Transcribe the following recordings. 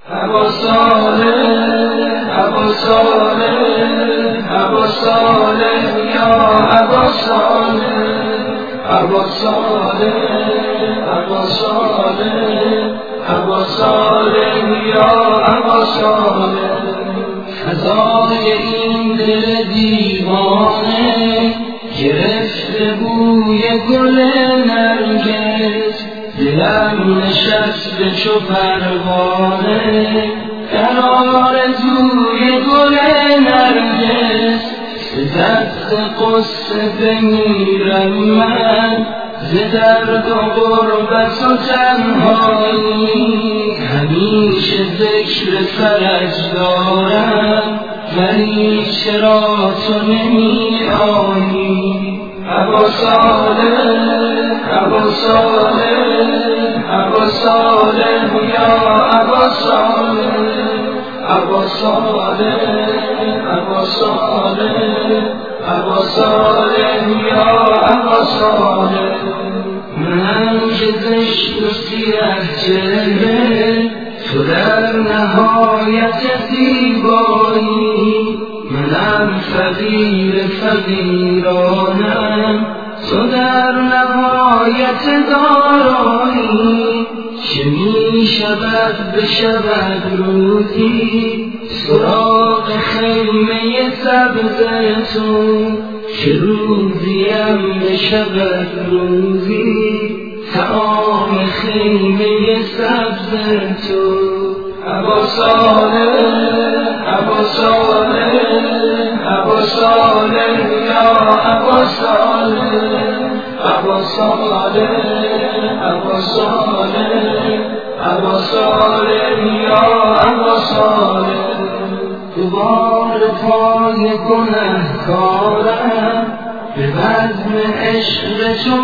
ابا صالح ابا صالح ابا صالح یا ابا صالح ابا صالح ابا صالح ابا صالح یا ابا صالح فضای این دل دیوانه گرفته بوی گل نرگس، دلم نشسته چو پروانه در آرزوی گل نرگس. ز قصه بمیرم من ز درد و غربت و تنهایی، همیشه ذکر فرج دارم ولی چرا تو نمی آیی؟ ابا صالح ابا صالح ابا صالح یا ابا صالح ابا صالح ابا صالح ابا صالح یا ابا صالح. من که زشت و سیه چهره تو در نهایت زیبایی، منم فقیر فقیرانم تو در نهایت دارایی. چه می شود بشود روزی سراغ خیمه سبز تو، که روزیم بشود روزی طعام خیمه سبز تو. ابا صالح ابا صالح ابا صالح یا ابا صالح ابا صالح ابا صالح ابا صالح یا ابا صالح. دوبار پای گنهکارم به بزم عشق تو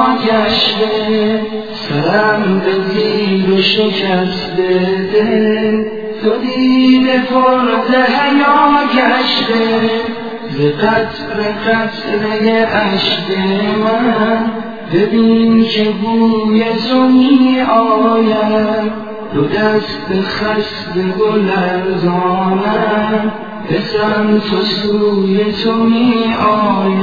واگشته، سرم به زیر و شکسته دل تو دیده پر حیا گشته. ز قطره قطره اشک من ببین که بوی تو می آید، دو دست خسته و لرزانم به سمت و سوی تو می آید.